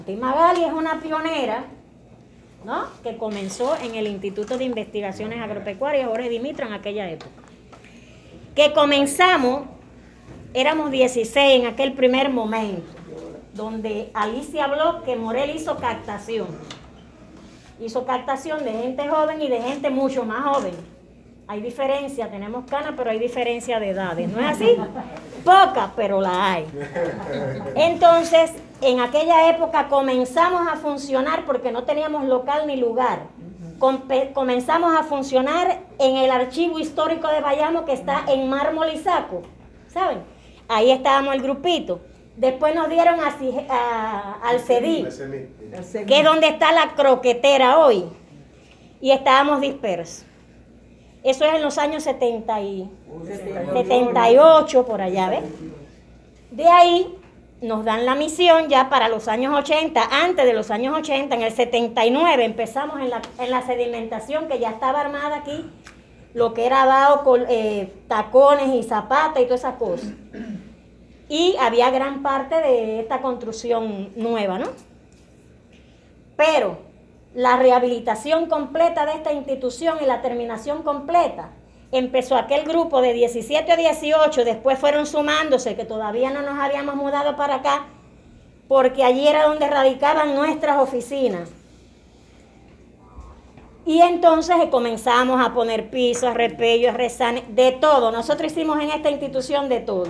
Magali es una pionera, ¿no?, que comenzó en el Instituto de Investigaciones Agropecuarias Jorge Dimitro en aquella época. Que comenzamos, éramos 16 en aquel primer momento, donde Alicia habló que Morel hizo captación. Hizo captación de gente joven y de gente mucho más joven. Hay diferencia, tenemos canas, pero hay diferencia de edades, ¿no es así? Poca, pero la hay. Entonces, en aquella época comenzamos a funcionar porque no teníamos local ni lugar. Comenzamos a funcionar en el archivo histórico de Bayamo, que está en Mármol y Saco, ¿saben? Ahí estábamos el grupito. Después nos dieron al CEDI, que es donde está la croquetera hoy, y estábamos dispersos. Eso es en los años 78, por allá, ¿ves? De ahí nos dan la misión ya para los años 80, antes de los años 80, en el 79 empezamos en la sedimentación, que ya estaba armada aquí, lo que era dado con tacones y zapatas y todas esas cosas. Y había gran parte de esta construcción nueva, ¿no? Pero la rehabilitación completa de esta institución y la terminación completa, empezó aquel grupo de 17 a 18, después fueron sumándose, que todavía no nos habíamos mudado para acá, porque allí era donde radicaban nuestras oficinas. Y entonces comenzamos a poner pisos, repellos, rezanes, de todo. Nosotros hicimos en esta institución de todo.